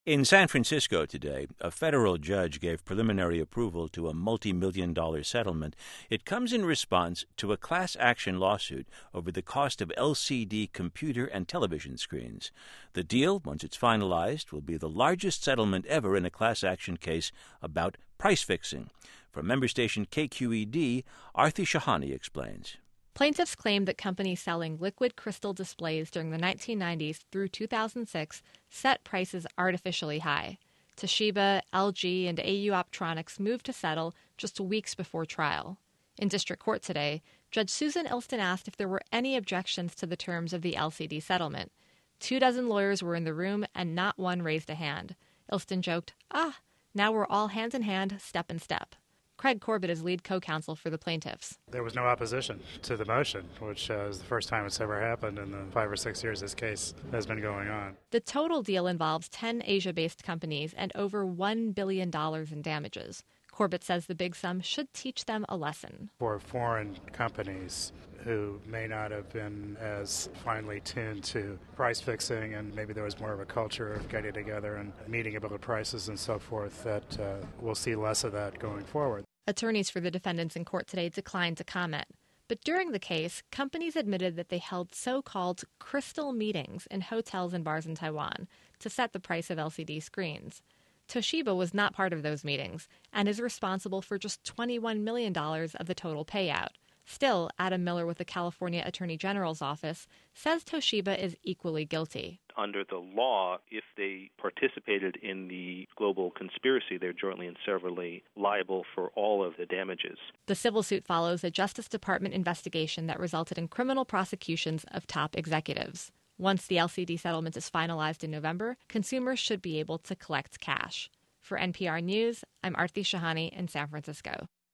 In San Francisco today, a federal judge gave preliminary approval to a multi-million-dollar settlement. It comes in response to a class action lawsuit over the cost of LCD computer and television screens. The deal, once it's finalized, will be the largest settlement ever in a class action case about price fixing. From member station KQED, Arthi Shahani explains. Plaintiffs claim that companies selling liquid crystal displays during the 1990s through 2006 set prices artificially high. Toshiba, LG, and AU Optronics moved to settle just weeks before trial. In district court today, Judge Susan Ilston asked if there were any objections to the terms of the LCD settlement. 24 lawyers were in the room, and not one raised a hand. Ilston joked, now we're all hand in hand, step in step. Craig Corbett is lead co-counsel for the plaintiffs. There was no opposition to the motion, which is the first time it's ever happened in the 5 or 6 years this case has been going on. The total deal involves 10 Asia-based companies and over $1 billion in damages. Corbett says the big sum should teach them a lesson. For foreign companies who may not have been as finely tuned to price fixing, and maybe there was more of a culture of getting together and meeting about prices and so forth, that we'll see less of that going forward. Attorneys for the defendants in court today declined to comment. But during the case, companies admitted that they held so-called crystal meetings in hotels and bars in Taiwan to set the price of LCD screens. Toshiba was not part of those meetings and is responsible for just $21 million of the total payout. Still, Adam Miller with the California Attorney General's office says Toshiba is equally guilty. Under the law, if they participated in the global conspiracy, they're jointly and severally liable for all of the damages. The civil suit follows a Justice Department investigation that resulted in criminal prosecutions of top executives. Once the LCD settlement is finalized in November, consumers should be able to collect cash. For NPR News, I'm Arthi Shahani in San Francisco.